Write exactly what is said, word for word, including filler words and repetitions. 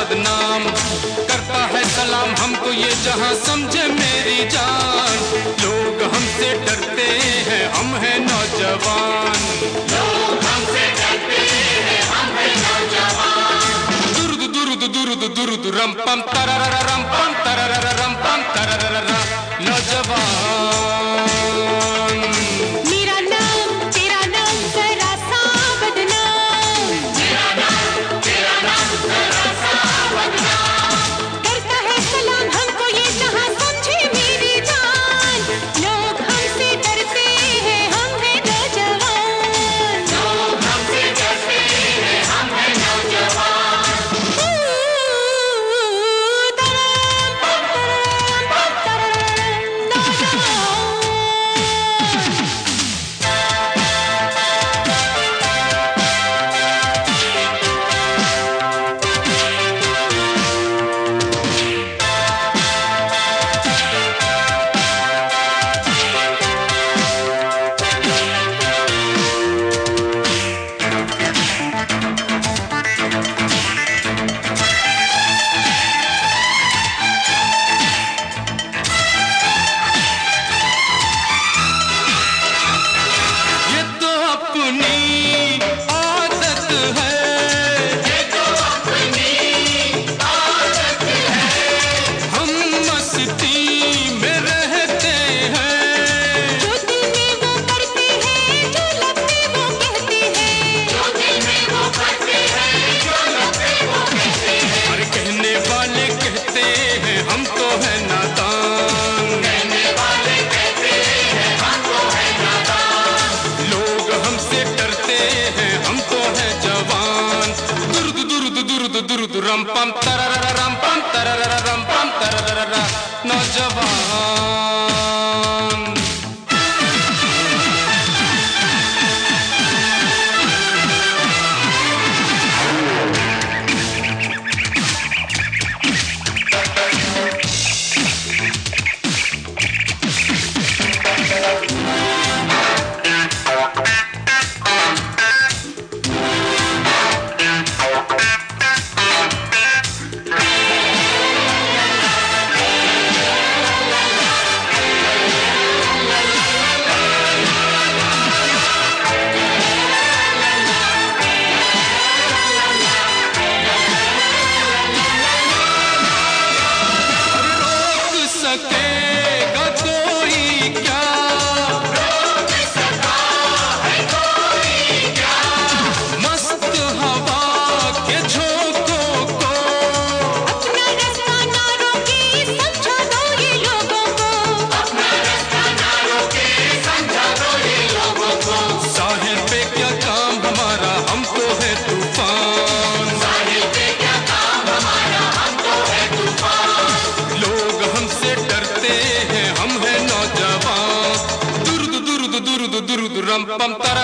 बदनाम। करता है सलाम हमको ये जहां समझे मेरी जान। लोग हमसे डरते हैं हम हैं नौजवान। लोग हमसे डरते हैं हम हैं नौजवान। दुरुद दुरुद दुरुद दुरुद रम पम तररर रम पम तररर रम पम तररर नौजवान। मेरा नाम तेरा नाम जरा सा बदनाम। मेरा नाम तेरा नाम जरा सा बदनाम। करता है सलाम हमको ये जहां समझे मेरी जान। लोग हमसे डरते हैं हम हैं नौजवान। लोग हमसे डरते हैं हम हैं नौजवान। रम पम तररर रम पम तररर रम पम तररर नौजवान। सकेगा कोई क्या रोक सका है कोई क्या। मस्त हवा के झोंकों को अपना रास्ता ना रोके समझा दो ये लोगों को। अपना रास्ता ना रोके समझा दो ये लोगों को। साहिल पे क्या काम हमारा हम तो है तूफान। साहिल पे क्या काम हमारा हम तो है तूफान। लोग हमसे डरते हैं हम हैं नौजवान। दुरुद दुरुद दुरुद दुरुद रम पम तर